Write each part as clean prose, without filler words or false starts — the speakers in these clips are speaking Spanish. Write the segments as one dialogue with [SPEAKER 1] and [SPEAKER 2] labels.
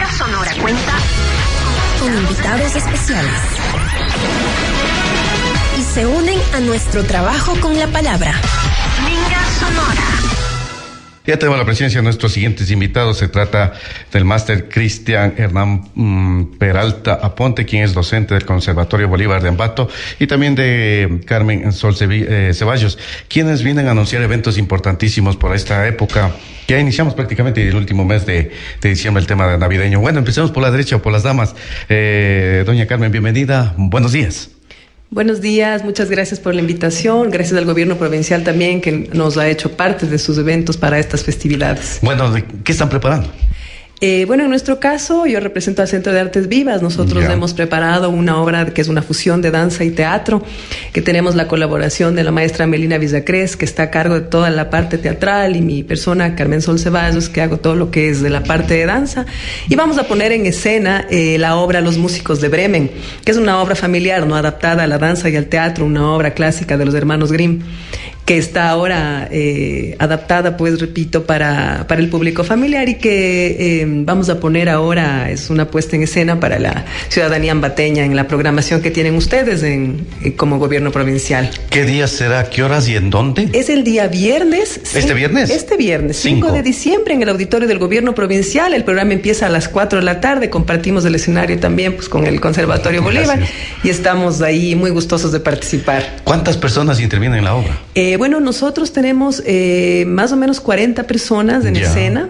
[SPEAKER 1] Minga Sonora cuenta
[SPEAKER 2] con invitados especiales y se unen a nuestro trabajo con la palabra.
[SPEAKER 1] Minga Sonora.
[SPEAKER 3] Ya tenemos la presencia de nuestros siguientes invitados. Se trata del máster Cristian Hernán Peralta Aponte, quien es docente del Conservatorio Bolívar de Ambato, y también de Carmen Sol Ceballos, quienes vienen a anunciar eventos importantísimos por esta época. Ya iniciamos prácticamente el último mes de diciembre el tema navideño. Bueno, empecemos por la derecha o por las damas. Doña Carmen, bienvenida. Buenos días.
[SPEAKER 4] Buenos días, muchas gracias por la invitación, gracias al gobierno provincial también que nos ha hecho parte de sus eventos para estas festividades.
[SPEAKER 3] Bueno, ¿qué están preparando?
[SPEAKER 4] Bueno, en nuestro caso, yo represento al Centro de Artes Vivas. Nosotros hemos preparado una obra que es una fusión de danza y teatro, que tenemos la colaboración de la maestra Melina Villacrés, que está a cargo de toda la parte teatral, y mi persona, Carmen Sol Ceballos, que hago todo lo que es de la parte de danza. Y vamos a poner en escena la obra Los Músicos de Bremen, que es una obra familiar, no adaptada a la danza y al teatro, una obra clásica de los hermanos Grimm, que está ahora adaptada, pues repito, para el público familiar, y que vamos a poner ahora, es una puesta en escena para la ciudadanía ambateña en la programación que tienen ustedes como gobierno provincial.
[SPEAKER 3] ¿Qué día será? ¿Qué horas y en dónde?
[SPEAKER 4] Es el día viernes.
[SPEAKER 3] ¿Este viernes?
[SPEAKER 4] Este viernes, 5 de diciembre, en el auditorio del gobierno provincial. El programa empieza a las 4 de la tarde. Compartimos el escenario también pues con el Conservatorio Bolívar. Gracias. Y estamos ahí muy gustosos de participar.
[SPEAKER 3] ¿Cuántas personas intervienen en la obra?
[SPEAKER 4] Bueno, nosotros tenemos más o menos 40 personas en escena,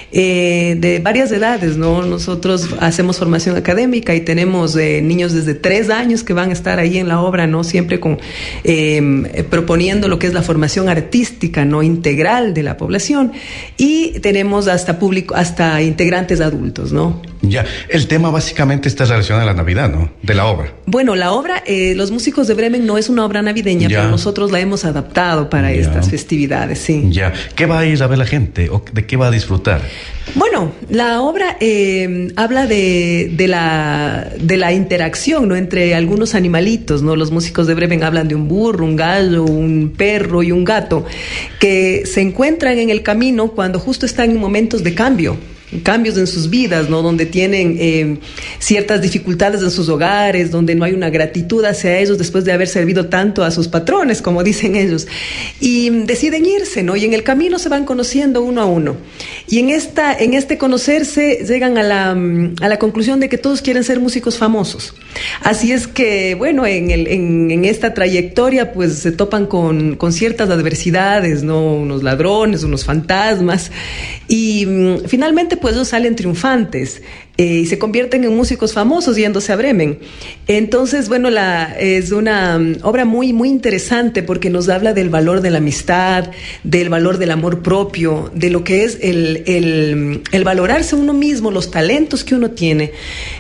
[SPEAKER 4] de varias edades, ¿no? Nosotros hacemos formación académica y tenemos niños desde 3 años que van a estar ahí en la obra, ¿no? Siempre proponiendo lo que es la formación artística, ¿no? Integral de la población, y tenemos hasta integrantes adultos, ¿no?
[SPEAKER 3] Ya, el tema básicamente está relacionado a la Navidad, ¿no? De la obra.
[SPEAKER 4] Bueno, la obra, Los Músicos de Bremen no es una obra navideña, pero nosotros la hemos adaptado para estas festividades, sí.
[SPEAKER 3] Ya, ¿qué va a ir a ver la gente o de qué va a disfrutar?
[SPEAKER 4] Bueno, la obra habla de la interacción, ¿no? Entre algunos animalitos, ¿no? Los Músicos de Bremen hablan de un burro, un gallo, un perro y un gato que se encuentran en el camino cuando justo están en momentos de cambios en sus vidas, ¿no? Donde tienen ciertas dificultades en sus hogares, donde no hay una gratitud hacia ellos después de haber servido tanto a sus patrones, como dicen ellos, y deciden irse, ¿no? Y en el camino se van conociendo uno a uno, y en este conocerse llegan a la conclusión de que todos quieren ser músicos famosos. Así es que, bueno, en esta trayectoria pues se topan con ciertas adversidades, ¿no? Unos ladrones, unos fantasmas, y finalmente pues ellos salen triunfantes y se convierten en músicos famosos yéndose a Bremen. Entonces, bueno, es una obra muy, muy interesante porque nos habla del valor de la amistad, del valor del amor propio, de lo que es el valorarse uno mismo, los talentos que uno tiene,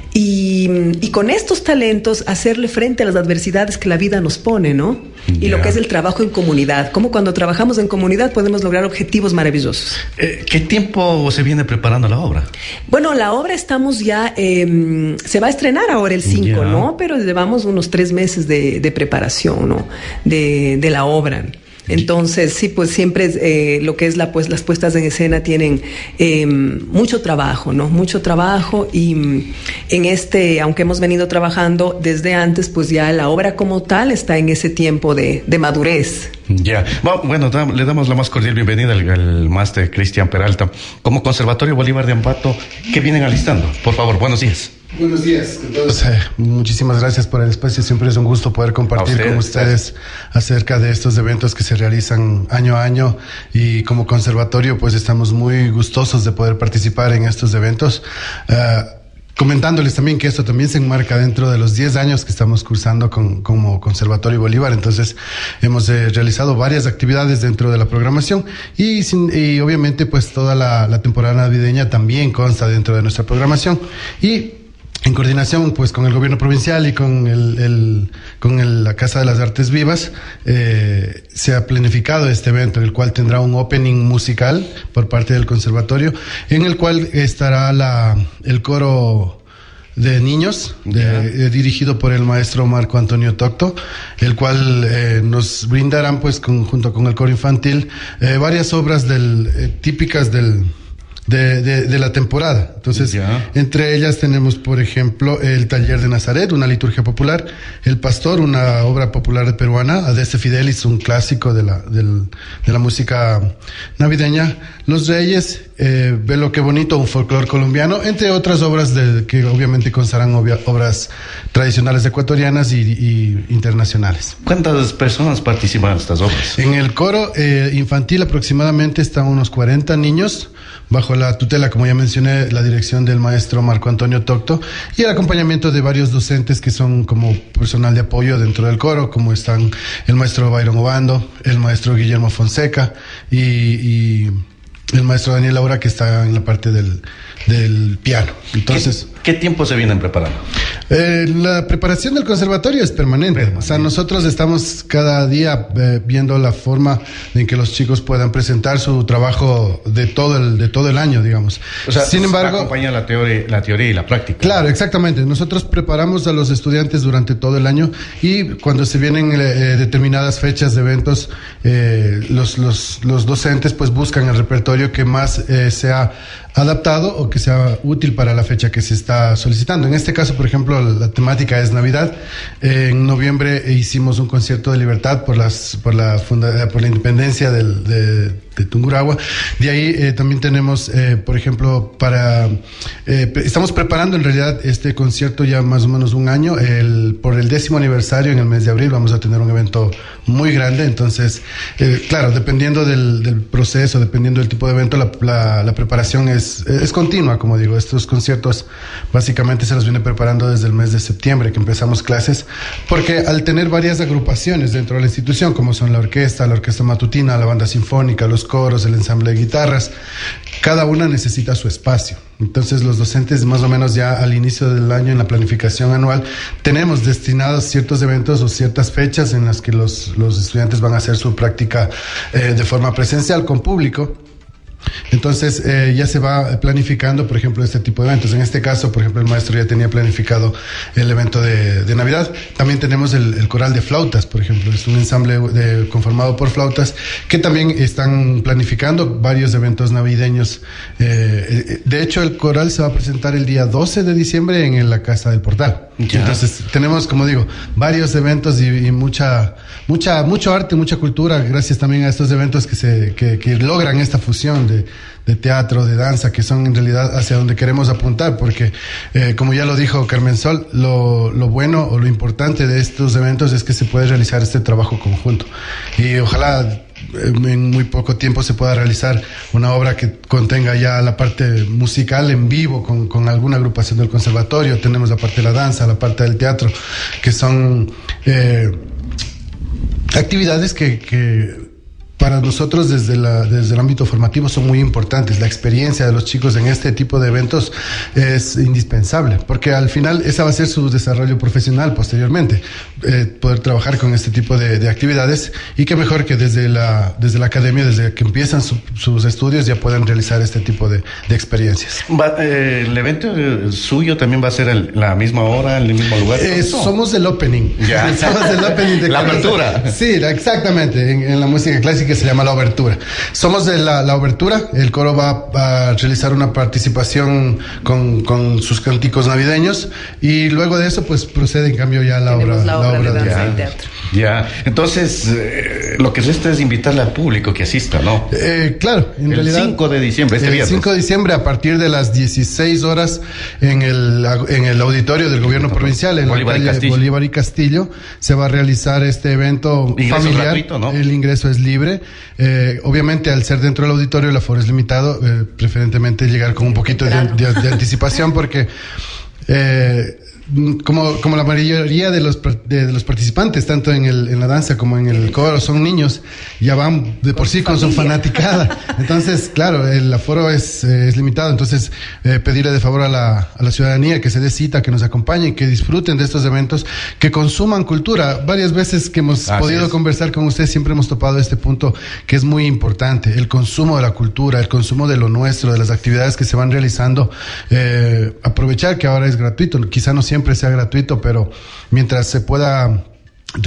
[SPEAKER 4] y con estos talentos hacerle frente a las adversidades que la vida nos pone, ¿no? Y lo que es el trabajo en comunidad, como cuando trabajamos en comunidad podemos lograr objetivos maravillosos.
[SPEAKER 3] ¿Qué tiempo se viene preparando la obra?
[SPEAKER 4] Bueno, la obra estamos ya, se va a estrenar ahora el 5, ¿no? Pero llevamos unos 3 meses de preparación, ¿no? De la obra. Entonces, sí, pues siempre lo que es las puestas en escena tienen mucho trabajo, ¿no? Mucho trabajo, y aunque hemos venido trabajando desde antes, pues ya la obra como tal está en ese tiempo de madurez.
[SPEAKER 3] Ya. Bueno, le damos la más cordial bienvenida al máster Cristian Peralta. Como Conservatorio Bolívar de Ambato, ¿qué vienen alistando? Por favor, buenos días.
[SPEAKER 5] Buenos días a todos. Muchísimas gracias por el espacio. Siempre es un gusto poder compartir con ustedes acerca de estos eventos que se realizan año a año, y como conservatorio pues estamos muy gustosos de poder participar en estos eventos. Comentándoles también que esto también se enmarca dentro de los 10 años que estamos cursando como Conservatorio Bolívar. Entonces hemos realizado varias actividades dentro de la programación, y obviamente pues toda la temporada navideña también consta dentro de nuestra programación, y en coordinación pues con el gobierno provincial y con la Casa de las Artes Vivas, se ha planificado este evento, el cual tendrá un opening musical por parte del conservatorio, en el cual estará el coro de niños, dirigido por el maestro Marco Antonio Tocto, el cual nos brindarán pues junto con el coro infantil varias obras típicas del de la temporada. Entonces, entre ellas tenemos, por ejemplo, el Taller de Nazaret, una liturgia popular, El Pastor, una obra popular peruana, Adeste Fidelis, un clásico de la música navideña, Los Reyes, Velo qué bonito, un folclore colombiano, entre otras obras que obviamente constarán obras tradicionales ecuatorianas y internacionales.
[SPEAKER 3] ¿Cuántas personas participan en estas obras?
[SPEAKER 5] En el coro infantil aproximadamente están unos 40 niños, bajo la tutela, como ya mencioné, la dirección del maestro Marco Antonio Tocto y el acompañamiento de varios docentes que son como personal de apoyo dentro del coro, como están el maestro Byron Obando, el maestro Guillermo Fonseca y el maestro Daniel Laura, que está en la parte del piano. Entonces,
[SPEAKER 3] ¿Qué tiempo se vienen preparando?
[SPEAKER 5] La preparación del conservatorio es permanente. O sea, nosotros estamos cada día viendo la forma en que los chicos puedan presentar su trabajo de todo el año, digamos.
[SPEAKER 3] O sea,
[SPEAKER 5] sin embargo,
[SPEAKER 3] acompaña la teoría y la práctica.
[SPEAKER 5] Claro, exactamente. Nosotros preparamos a los estudiantes durante todo el año y cuando se vienen determinadas fechas de eventos, los docentes pues buscan el repertorio que más sea adaptado o que sea útil para la fecha que se está solicitando. En este caso, por ejemplo, la temática es Navidad. En noviembre hicimos un concierto de libertad por la independencia de Tungurahua. De ahí también tenemos, por ejemplo, estamos preparando en realidad este concierto ya más o menos un año. Por el 10º aniversario en el mes de abril vamos a tener un evento muy grande. Entonces, claro, dependiendo del proceso, dependiendo del tipo de evento, la preparación es continua, como digo. Estos conciertos básicamente se los viene preparando desde el mes de septiembre que empezamos clases, porque al tener varias agrupaciones dentro de la institución, como son la orquesta matutina, la banda sinfónica, los coros, el ensamble de guitarras, cada una necesita su espacio. Entonces los docentes más o menos ya al inicio del año en la planificación anual tenemos destinados ciertos eventos o ciertas fechas en las que los estudiantes van a hacer su práctica de forma presencial con público. Entonces ya se va planificando, por ejemplo, este tipo de eventos. En este caso, por ejemplo, el maestro ya tenía planificado el evento de Navidad. También tenemos el coral de flautas, por ejemplo. Es un ensamble conformado por flautas que también están planificando varios eventos navideños. De hecho, el coral se va a presentar el día 12 de diciembre en la Casa del Portal. Entonces tenemos, como digo, varios eventos y mucho arte, mucha cultura, gracias también a estos eventos que logran esta fusión de teatro, de danza, que son en realidad hacia donde queremos apuntar, porque como ya lo dijo Carmen Sol, lo bueno o lo importante de estos eventos es que se puede realizar este trabajo conjunto y ojalá en muy poco tiempo se pueda realizar una obra que contenga ya la parte musical en vivo con alguna agrupación del conservatorio. Tenemos la parte de la danza, la parte del teatro, que son actividades que para nosotros desde el ámbito formativo son muy importantes. La experiencia de los chicos en este tipo de eventos es indispensable, porque al final esa va a ser su desarrollo profesional posteriormente, poder trabajar con este tipo de actividades, y qué mejor que desde la academia, desde que empiezan sus estudios, ya puedan realizar este tipo de experiencias.
[SPEAKER 3] ¿El evento suyo también va a ser la misma hora, en el mismo lugar?
[SPEAKER 5] Somos el opening.
[SPEAKER 3] Ya.
[SPEAKER 5] Somos el opening de
[SPEAKER 3] la apertura.
[SPEAKER 5] Sí, exactamente. En la música clásica se llama la obertura. Somos de la obertura. El coro va a realizar una participación con sus cánticos navideños, y luego de eso pues procede en cambio ya la obra
[SPEAKER 4] de danza y teatro.
[SPEAKER 3] Ya, entonces lo que resta es invitarle al público que asista, ¿no?
[SPEAKER 5] Claro, en realidad.
[SPEAKER 3] El 5 de diciembre, viernes.
[SPEAKER 5] El 5 de diciembre, a partir de las 16 horas, en el auditorio del gobierno provincial, en
[SPEAKER 3] Bolívar
[SPEAKER 5] la calle Bolívar y Castillo, se va a realizar este evento familiar.
[SPEAKER 3] Gratuito, ¿no?
[SPEAKER 5] El ingreso es libre. Obviamente, al ser dentro del auditorio, el aforo es limitado. Preferentemente llegar con un poquito de anticipación, porque como la mayoría de los participantes, tanto en la danza como en el coro, son niños, ya van de por sí con su fanaticada. Entonces, claro, el aforo es limitado. Entonces, pedirle de favor a la ciudadanía que se dé cita, que nos acompañen, que disfruten de estos eventos, que consuman cultura. Varias veces que hemos podido conversar con ustedes, siempre hemos topado este punto que es muy importante: el consumo de la cultura, el consumo de lo nuestro, de las actividades que se van realizando. Aprovechar que ahora es gratuito, quizá no siempre sea gratuito, pero mientras se pueda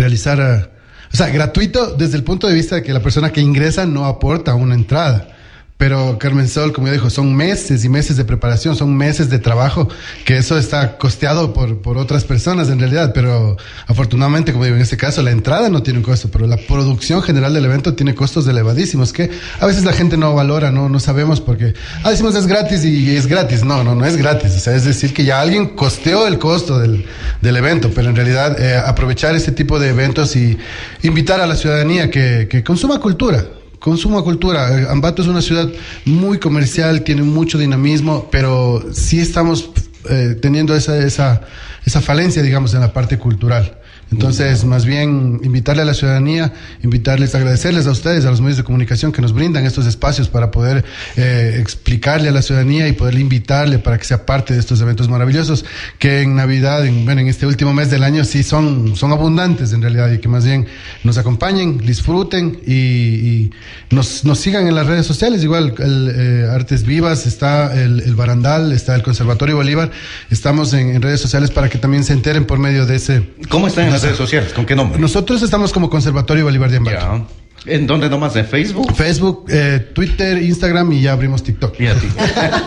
[SPEAKER 5] realizar, gratuito desde el punto de vista de que la persona que ingresa no aporta una entrada, Pero Carmen Sol, como yo dijo, son meses y meses de preparación, son meses de trabajo, que eso está costeado por otras personas en realidad, pero afortunadamente, como digo, en este caso la entrada no tiene un costo, pero la producción general del evento tiene costos elevadísimos, que a veces la gente no valora, no sabemos porque, decimos es gratis y es gratis, no es gratis, o sea, es decir que ya alguien costeó el costo del evento, pero en realidad aprovechar este tipo de eventos y invitar a la ciudadanía que consuma cultura. Ambato es una ciudad muy comercial, tiene mucho dinamismo, pero sí estamos teniendo esa falencia, digamos, en la parte cultural. Entonces, más bien, invitarle a la ciudadanía, agradecerles a ustedes, a los medios de comunicación que nos brindan estos espacios para poder explicarle a la ciudadanía y poderle invitarle para que sea parte de estos eventos maravillosos que en Navidad, en este último mes del año, sí son abundantes en realidad, y que más bien nos acompañen, disfruten y nos sigan en las redes sociales. Igual, Artes Vivas, está el Barandal, está el Conservatorio Bolívar. Estamos en redes sociales para que también se enteren por medio de ese...
[SPEAKER 3] ¿Cómo están en las redes sociales? ¿Con qué nombre?
[SPEAKER 5] Nosotros estamos como Conservatorio Bolívar de Ambato.
[SPEAKER 3] ¿En dónde nomás? ¿En Facebook?
[SPEAKER 5] Facebook, Twitter, Instagram, y ya abrimos TikTok.
[SPEAKER 3] Y a ti.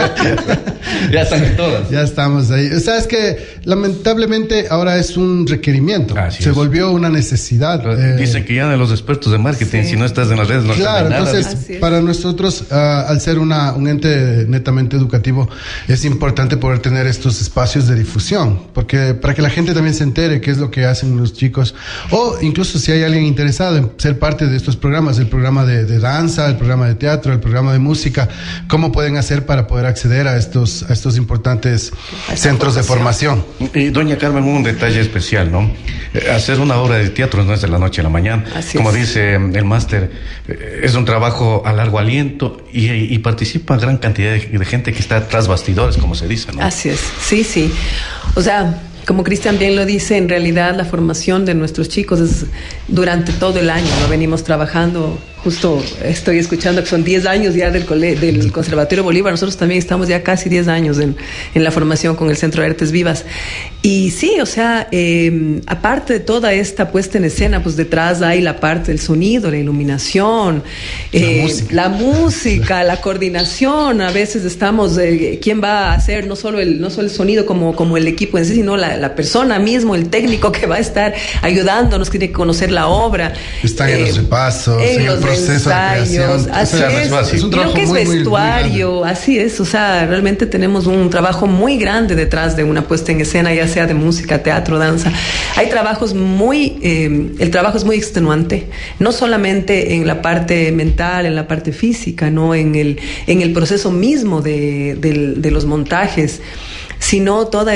[SPEAKER 3] Ya están en todas.
[SPEAKER 5] Ya estamos ahí. O sea, es que lamentablemente ahora es un requerimiento. Se volvió una necesidad.
[SPEAKER 3] Dicen que ya de los expertos de marketing, si no estás en las redes no
[SPEAKER 5] claro,
[SPEAKER 3] nada.
[SPEAKER 5] Entonces, para nosotros, al ser un ente netamente educativo, es importante poder tener estos espacios de difusión, porque para que la gente también se entere qué es lo que hacen los chicos, o incluso si hay alguien interesado en ser parte de estos programas, el programa de danza, el programa de teatro, el programa de música, cómo pueden hacer para poder acceder a estos importantes centros de formación.
[SPEAKER 3] Y doña Carmen, un detalle especial, ¿no? Hacer una obra de teatro no es de la noche a la mañana. Como dice el máster, es un trabajo a largo aliento y participa gran cantidad de gente que está tras bastidores, como se dice, ¿no?
[SPEAKER 4] Así es, sí. O sea, como Cristian bien lo dice, en realidad la formación de nuestros chicos es durante todo el año, ¿no? Venimos trabajando, justo estoy escuchando que son 10 años ya del Conservatorio Bolívar. Nosotros también estamos ya casi 10 años en la formación con el Centro de Artes Vivas. Y sí, o sea, aparte de toda esta puesta en escena, pues detrás hay la parte del sonido, la iluminación, la música, la coordinación. A veces estamos, ¿quién va a hacer no solo el sonido como el equipo en sí, sino la persona mismo, el técnico que va a estar ayudándonos, que tiene que conocer la obra.
[SPEAKER 5] Están en los repasos, en el proceso
[SPEAKER 4] ensayos,
[SPEAKER 5] de creación.
[SPEAKER 4] Así es un trabajo muy vestuario, muy así es. O sea, realmente tenemos un trabajo muy grande detrás de una puesta en escena, ya sea de música, teatro, danza. Hay trabajos el trabajo es muy extenuante, no solamente en la parte mental, en la parte física, no en el proceso mismo de los montajes, sino toda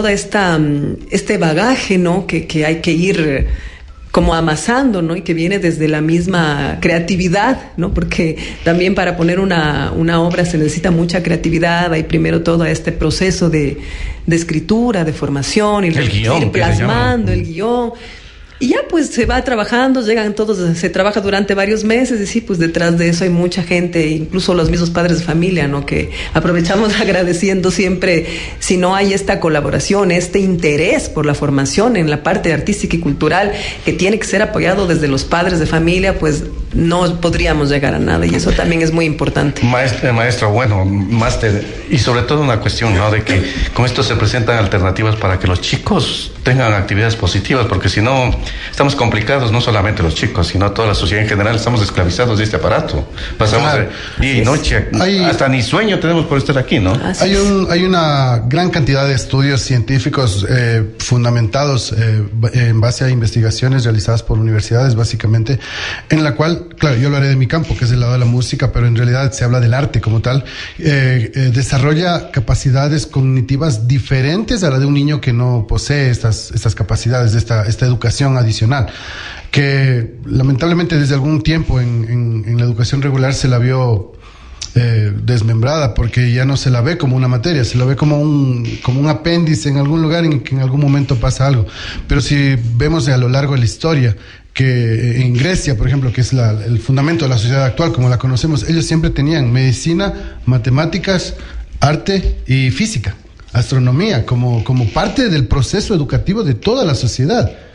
[SPEAKER 4] este bagaje, ¿no? que hay que ir como amasando, ¿no? Y que viene desde la misma creatividad, ¿no? Porque también para poner una obra se necesita mucha creatividad. Hay primero todo este proceso de escritura, de formación, y ir plasmando el guión. Y ya pues se va trabajando, se trabaja durante varios meses, y sí, pues detrás de eso hay mucha gente, incluso los mismos padres de familia, ¿no? Que aprovechamos agradeciendo siempre, si no hay esta colaboración, este interés por la formación en la parte artística y cultural, que tiene que ser apoyado desde los padres de familia, pues no podríamos llegar a nada, y eso también es muy importante.
[SPEAKER 3] Maestro, bueno, máster, y sobre todo una cuestión, ¿no? De que con esto se presentan alternativas para que los chicos tengan actividades positivas, porque si no estamos complicados, no solamente los chicos, sino toda la sociedad en general. Estamos esclavizados de este aparato. Pasamos día y noche, hasta ni sueño tenemos por estar aquí, ¿no?
[SPEAKER 5] Hay una gran cantidad de estudios científicos fundamentados en base a investigaciones realizadas por universidades, básicamente, en la cual, claro, yo lo haré de mi campo, que es el lado de la música, pero en realidad se habla del arte como tal. Desarrolla capacidades cognitivas diferentes a la de un niño que no posee estas capacidades, esta educación adicional, que lamentablemente desde algún tiempo en la educación regular se la vio desmembrada, porque ya no se la ve como una materia, se la ve como un apéndice en algún lugar en que en algún momento pasa algo. Pero si vemos a lo largo de la historia, que en Grecia, por ejemplo, que es el fundamento de la sociedad actual como la conocemos, ellos siempre tenían medicina, matemáticas, arte y física, astronomía, como parte del proceso educativo de toda la sociedad.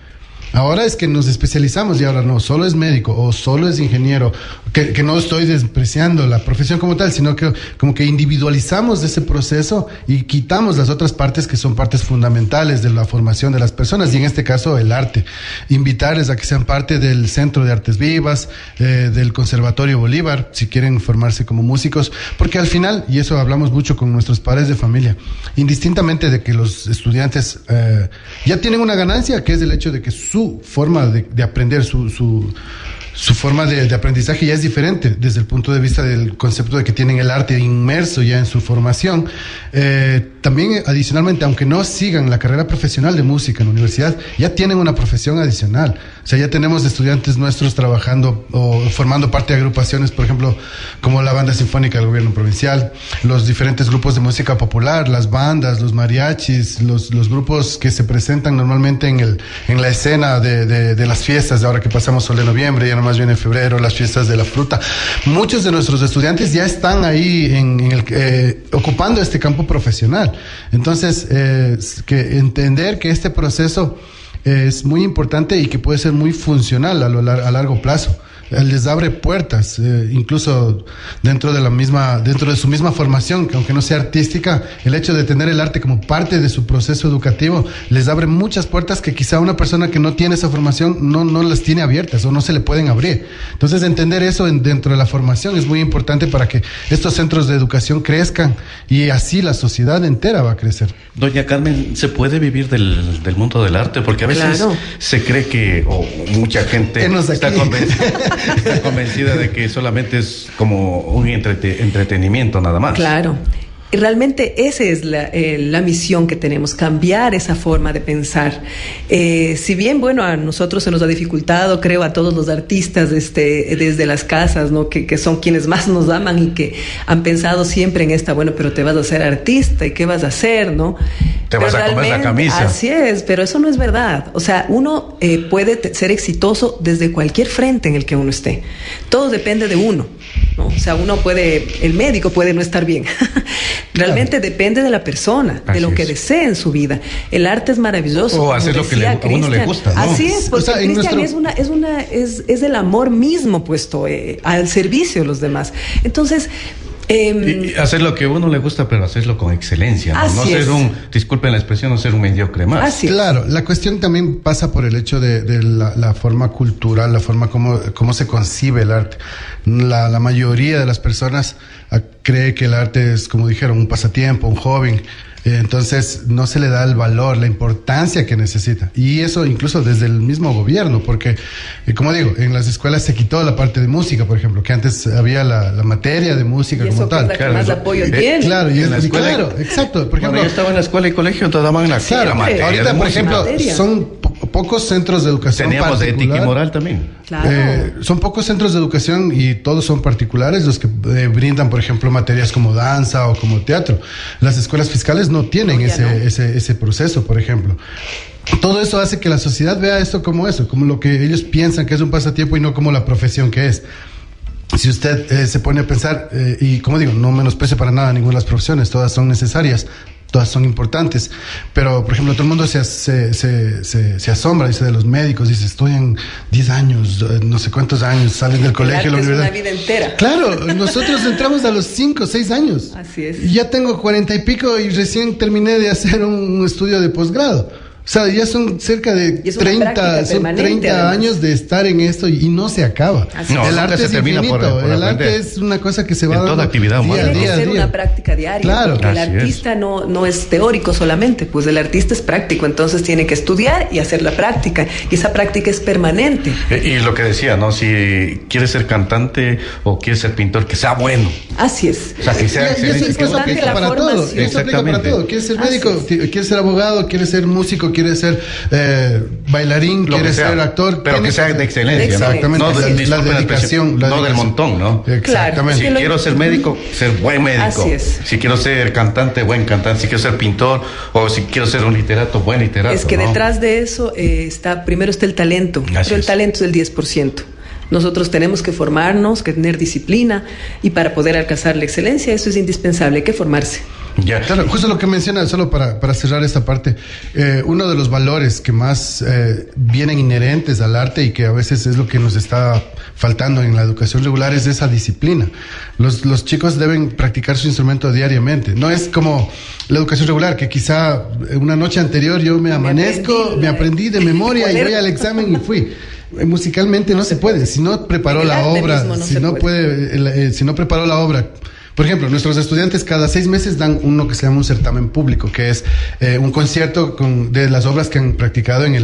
[SPEAKER 5] Ahora es que nos especializamos y ahora no, solo es médico o solo es ingeniero, que no estoy despreciando la profesión como tal, sino que como que individualizamos ese proceso y quitamos las otras partes que son partes fundamentales de la formación de las personas, y en este caso el arte. Invitarles a que sean parte del Centro de Artes Vivas, del Conservatorio Bolívar, si quieren formarse como músicos, porque al final, y eso hablamos mucho con nuestros padres de familia, indistintamente de que los estudiantes ya tienen una ganancia, que es el hecho de que su forma de aprender, su forma de aprendizaje ya es diferente desde el punto de vista del concepto de que tienen el arte inmerso ya en su formación. También adicionalmente, aunque no sigan la carrera profesional de música en la universidad, ya tienen una profesión adicional. O sea, ya tenemos estudiantes nuestros trabajando o formando parte de agrupaciones, por ejemplo, como la Banda Sinfónica del Gobierno Provincial, los diferentes grupos de música popular, las bandas, los mariachis, los grupos que se presentan normalmente en la escena de las fiestas, de ahora que pasamos Sol de Noviembre, ya nomás viene febrero, las fiestas de la fruta. Muchos de nuestros estudiantes ya están ahí ocupando este campo profesional. Entonces, que entender que este proceso es muy importante y que puede ser muy funcional a largo plazo. Les abre puertas, incluso dentro de su misma formación, que aunque no sea artística, el hecho de tener el arte como parte de su proceso educativo les abre muchas puertas que quizá una persona que no tiene esa formación no las tiene abiertas o no se le pueden abrir. Entonces, entender eso dentro de la formación es muy importante para que estos centros de educación crezcan y así la sociedad entera va a crecer.
[SPEAKER 3] Doña Carmen, ¿se puede vivir del mundo del arte? Porque a veces se cree que, o mucha gente está convencida de que solamente es como un entretenimiento nada más.
[SPEAKER 4] Claro. Y realmente esa es la misión que tenemos, cambiar esa forma de pensar. Si bien, bueno, a nosotros se nos ha dificultado, creo, a todos los artistas desde las casas, ¿no? Que son quienes más nos aman y que han pensado siempre en bueno, pero te vas a hacer artista y qué vas a hacer, ¿no?
[SPEAKER 3] Te vas a comer la camisa.
[SPEAKER 4] Así es, pero eso no es verdad. O sea, uno puede ser exitoso desde cualquier frente en el que uno esté. Todo depende de uno, ¿no? O sea, el médico puede no estar bien. Realmente depende de la persona, de lo que desee en su vida. El arte es maravilloso.
[SPEAKER 3] O hacer lo que a uno le gusta, ¿no?
[SPEAKER 4] Así es, porque Cristian es el amor mismo puesto al servicio de los demás. Entonces,
[SPEAKER 3] y hacer lo que a uno le gusta, pero hacerlo con excelencia, ¿no? No ser disculpen la expresión, no ser un mediocre más.
[SPEAKER 4] Así
[SPEAKER 5] claro, la cuestión también pasa por el hecho de la forma cultural, la forma como se concibe el arte. La mayoría de las personas cree que el arte es, como dijeron, un pasatiempo, un hobby. Entonces no se le da el valor, la importancia que necesita, y eso incluso desde el mismo gobierno, porque como digo, en las escuelas se quitó la parte de música, por ejemplo, que antes había la materia de música como tal.
[SPEAKER 4] Y eso que más apoyo tiene.
[SPEAKER 5] Claro, y en la escuela, claro, exacto. Por ejemplo,
[SPEAKER 3] yo estaba en la escuela y colegio, te daban la materia.
[SPEAKER 5] Ahorita, por ejemplo, son pocos centros de educación.
[SPEAKER 3] Teníamos de ética y moral también.
[SPEAKER 4] Claro.
[SPEAKER 5] Son pocos centros de educación y todos son particulares los que brindan, por ejemplo, materias como danza o como teatro. Las escuelas fiscales no tienen ese proceso, por ejemplo. Todo eso hace que la sociedad vea esto como lo que ellos piensan que es un pasatiempo y no como la profesión que es. Si usted se pone a pensar, y como digo, no menosprecio para nada ninguna de las profesiones, todas son necesarias, todas son importantes, pero por ejemplo todo el mundo se asombra, dice, de los médicos, dice, estudian 10 años, no sé cuántos años, salen del colegio, la universidad.
[SPEAKER 4] Es una vida entera.
[SPEAKER 5] Claro, nosotros entramos a los 5 o 6 años.
[SPEAKER 4] Así es.
[SPEAKER 5] Y ya tengo 40 y pico y recién terminé de hacer un estudio de posgrado. O sea, ya son cerca de 30 años de estar en esto y no se acaba.
[SPEAKER 3] No,
[SPEAKER 5] el arte es infinito. El arte es una cosa que se va dando
[SPEAKER 3] toda actividad humana.
[SPEAKER 4] Tiene que ser una práctica diaria.
[SPEAKER 5] Claro.
[SPEAKER 4] Porque el artista no es teórico solamente, pues el artista es práctico, entonces tiene que estudiar y hacer la práctica. Y esa práctica es permanente.
[SPEAKER 3] Y lo que decía, ¿no? Si quieres ser cantante o quieres ser pintor, que sea bueno.
[SPEAKER 4] Así es.
[SPEAKER 3] O sea, que sea excelente.
[SPEAKER 5] Y eso aplica para todo. Eso aplica para todo. Quieres ser médico, quieres ser abogado, quieres ser músico, quieres ser bailarín, quieres ser actor,
[SPEAKER 3] pero que sea de excelencia.
[SPEAKER 5] Exactamente.
[SPEAKER 3] No
[SPEAKER 5] la dedicación,
[SPEAKER 3] no del montón, ¿no?
[SPEAKER 5] Exactamente.
[SPEAKER 3] Si quiero ser médico, ser buen médico.
[SPEAKER 4] Así es.
[SPEAKER 3] Si quiero ser cantante, buen cantante. Si quiero ser pintor o si quiero ser un literato, buen literato.
[SPEAKER 4] Es que detrás de eso primero está el talento, pero el talento es el 10%. Nosotros tenemos que formarnos, que tener disciplina, y para poder alcanzar la excelencia eso es indispensable, hay que formarse.
[SPEAKER 3] Ya.
[SPEAKER 5] Claro, justo lo que menciona, solo para cerrar esta parte, uno de los valores que más vienen inherentes al arte y que a veces es lo que nos está faltando en la educación regular es esa disciplina. Los chicos deben practicar su instrumento diariamente. No es como la educación regular, que quizá una noche anterior yo me amanezco, me aprendí de memoria y voy al examen y fui. Musicalmente no se puede, si no preparó la obra, si no preparó la obra. Por ejemplo, nuestros estudiantes cada 6 meses dan uno que se llama un certamen público, que es un concierto de las obras que han practicado en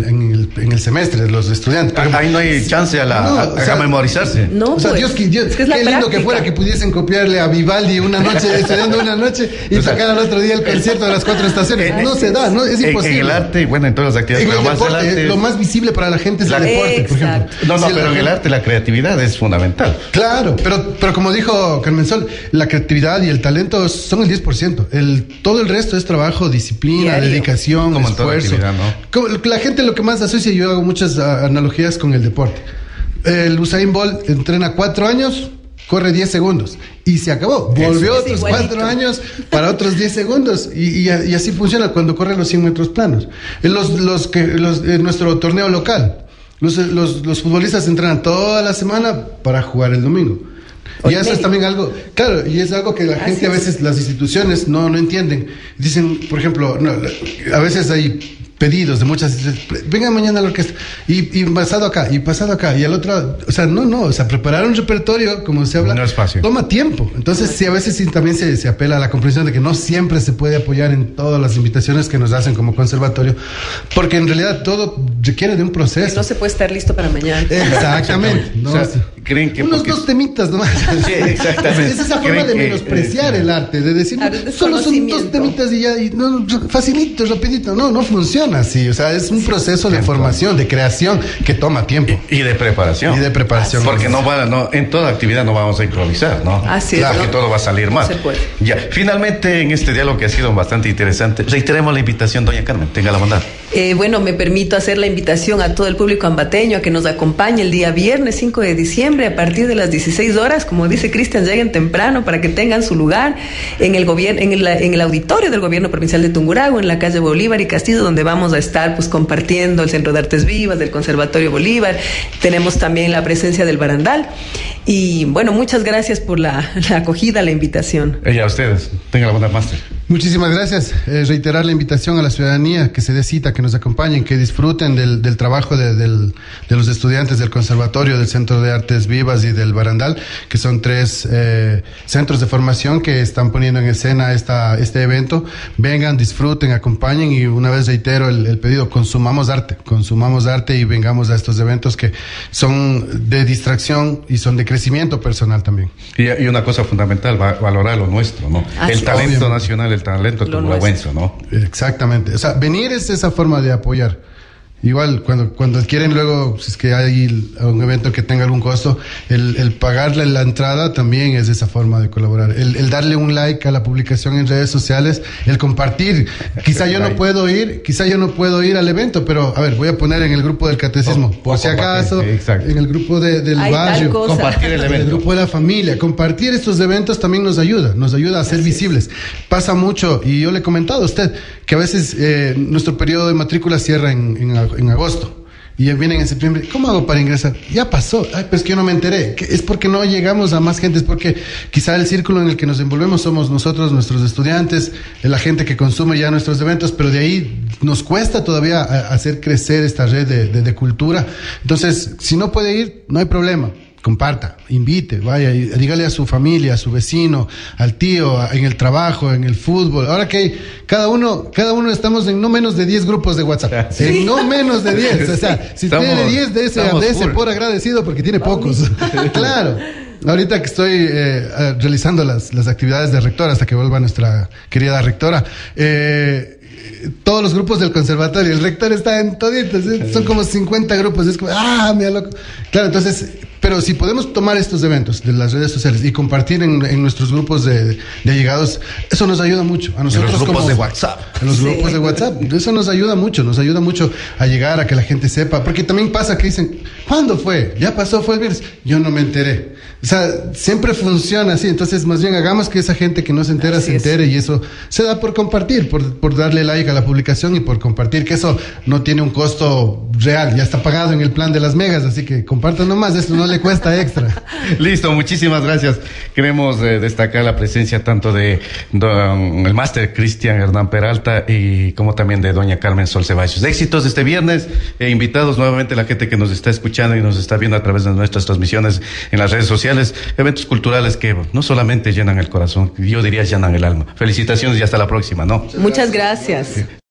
[SPEAKER 5] el semestre, los estudiantes.
[SPEAKER 3] Ahí no hay chance a memorizarse.
[SPEAKER 4] No,
[SPEAKER 5] o sea,
[SPEAKER 4] pues,
[SPEAKER 5] Dios,
[SPEAKER 4] es que es la
[SPEAKER 5] qué lindo
[SPEAKER 4] práctica.
[SPEAKER 5] que fuera que pudiesen copiarle a Vivaldi una noche, estudiando una noche, y sacar al otro día el concierto de las 4 estaciones. No se da, no, es imposible.
[SPEAKER 3] En el arte, bueno, en todas las actividades,
[SPEAKER 5] En el
[SPEAKER 3] pero
[SPEAKER 5] deporte,
[SPEAKER 3] más el arte,
[SPEAKER 5] lo más visible para la gente es el deporte, por ejemplo.
[SPEAKER 3] No,
[SPEAKER 5] Si
[SPEAKER 3] pero en el arte la creatividad es fundamental.
[SPEAKER 5] Claro, pero como dijo Carmen Sol, la creatividad y el talento son el 10%. Todo el resto es trabajo, disciplina,
[SPEAKER 4] Diario.
[SPEAKER 5] dedicación,
[SPEAKER 3] Como en toda
[SPEAKER 5] esfuerzo.
[SPEAKER 3] actividad, ¿no?
[SPEAKER 5] Como la gente lo que más asocia, yo hago muchas analogías con el deporte. El Usain Bolt entrena 4 años, corre 10 segundos y se acabó. Volvió otros
[SPEAKER 4] igualito.
[SPEAKER 5] 4 años para otros 10 segundos y así funciona cuando corre los 100 metros planos. En nuestro torneo local, los futbolistas entrenan toda la semana para jugar el domingo. Y eso es también algo, claro, y es algo que la gente a veces, las instituciones no entienden. Dicen, por ejemplo, a veces hay pedidos de muchas, venga mañana a la orquesta, y pasado acá, y al otro, o sea, preparar un repertorio, como se habla,
[SPEAKER 3] no es fácil.
[SPEAKER 5] Toma tiempo. Entonces, sí, a veces sí, también se apela a la comprensión de que no siempre se puede apoyar en todas las invitaciones que nos hacen como conservatorio, porque en realidad todo requiere de un proceso.
[SPEAKER 4] No se puede estar listo para mañana.
[SPEAKER 5] Exactamente. ¿no?
[SPEAKER 3] O sea, creen que
[SPEAKER 5] unos 2 temitas nomás.
[SPEAKER 3] Sí, exactamente.
[SPEAKER 5] Es esa forma de menospreciar el arte, de decir, solo son 2 temitas y ya, y no, facilito, rapidito. No funciona así. O sea, es un proceso de formación, de creación que toma tiempo.
[SPEAKER 3] Y de preparación. Porque en toda actividad no vamos a improvisar, ¿no?
[SPEAKER 4] Así es.
[SPEAKER 3] Claro, que todo va a salir mal.
[SPEAKER 4] Se puede.
[SPEAKER 3] Ya, finalmente en este diálogo que ha sido bastante interesante, reiteremos la invitación, doña Carmen, tenga la bondad.
[SPEAKER 4] Bueno, me permito hacer la invitación a todo el público ambateño a que nos acompañe el día viernes 5 de diciembre a partir de las 16 horas. Como dice Cristian, lleguen temprano para que tengan su lugar en el auditorio del Gobierno Provincial de Tungurahua, en la calle Bolívar y Castillo, donde vamos a estar pues compartiendo el Centro de Artes Vivas del Conservatorio Bolívar. Tenemos también la presencia del barandal. Y bueno, muchas gracias por la acogida, la invitación.
[SPEAKER 3] Y a ustedes, tenga la bondad, máster.
[SPEAKER 5] Muchísimas gracias. Reiterar la invitación a la ciudadanía que se dé cita, que nos acompañen, que disfruten del trabajo de los estudiantes del Conservatorio, del Centro de Artes Vivas y del Barandal, que son 3 centros de formación que están poniendo en escena este evento. Vengan, disfruten, acompañen y una vez reitero el pedido, consumamos arte y vengamos a estos eventos que son de distracción y son de crecimiento personal también.
[SPEAKER 3] Y una cosa fundamental, valorar lo nuestro, ¿no? El talento nacional, el talento tungurahuense, ¿no?
[SPEAKER 5] Exactamente. O sea, venir es esa forma de apoyar. Igual, cuando quieren luego, si es que hay un evento que tenga algún costo, el pagarle la entrada también es esa forma de colaborar. El darle un like a la publicación en redes sociales, el compartir. Quizá yo no puedo ir al evento, pero a ver, voy a poner en el grupo del catecismo, por si acaso, en el grupo del barrio,
[SPEAKER 3] compartir el evento.
[SPEAKER 5] En el grupo de la familia. Compartir estos eventos también nos ayuda a ser visibles. Pasa mucho, y yo le he comentado a usted, que a veces nuestro periodo de matrícula cierra en agosto y vienen en septiembre. ¿Cómo hago para ingresar? Ya pasó. Ay, pues que yo no me enteré. Es porque no llegamos a más gente, es porque quizá el círculo en el que nos envolvemos somos nosotros, nuestros estudiantes, la gente que consume ya nuestros eventos, pero de ahí nos cuesta todavía hacer crecer esta red de cultura. Entonces, si no puede ir, no hay problema. Comparta, invite, vaya, y dígale a su familia, a su vecino, al tío, en el trabajo, en el fútbol. Ahora que cada uno estamos en no menos de 10 grupos de WhatsApp. Sí. En no menos de 10. O sea, si tiene 10 de ese por agradecido porque tiene pocos. Claro. Ahorita que estoy realizando las actividades de rector hasta que vuelva nuestra querida rectora, todos los grupos del conservatorio, el rector está en toditos, son como 50 grupos, es como, mira loco. Claro, entonces Pero si podemos tomar estos eventos de las redes sociales y compartir en nuestros grupos de allegados, eso nos ayuda mucho. A nosotros
[SPEAKER 3] en los grupos
[SPEAKER 5] como
[SPEAKER 3] de WhatsApp.
[SPEAKER 5] En los grupos de WhatsApp. Eso nos ayuda mucho a llegar, a que la gente sepa. Porque también pasa que dicen, ¿cuándo fue? Ya pasó, fue el viernes. Yo no me enteré. O sea, siempre funciona así. Entonces, más bien hagamos que esa gente que no se entera se entere, y eso se da por compartir, por darle like a la publicación y por compartir, que eso no tiene un costo real, ya está pagado en el plan de las megas, así que compartan nomás, esto no le cuesta extra.
[SPEAKER 3] Listo, muchísimas gracias. Queremos destacar la presencia tanto de el máster Cristian Hernán Peralta y como también de doña Carmen Sol Ceballos. Éxitos este viernes, invitados nuevamente la gente que nos está escuchando y nos está viendo a través de nuestras transmisiones en las redes sociales, eventos culturales que no solamente llenan el corazón, yo diría llenan el alma. Felicitaciones y hasta la próxima, ¿no?
[SPEAKER 4] Muchas gracias.